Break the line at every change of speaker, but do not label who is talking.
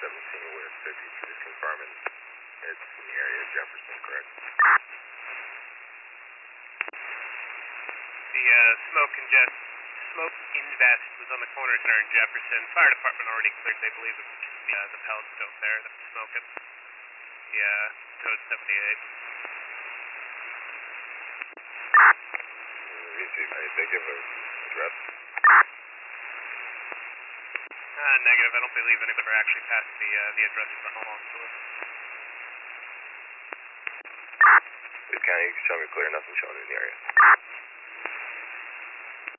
17 with 50, just confirming it's in the area of Jefferson, correct?
The smoke invest was on the corner center in Jefferson. Fire department already cleared. They believe it was just the pellet stove there that was smoking. Yeah, code 78.
They give an address?
Negative. I don't believe any ever actually passed the address of the home on to us.
County, you can tell me clear, nothing showing in the area.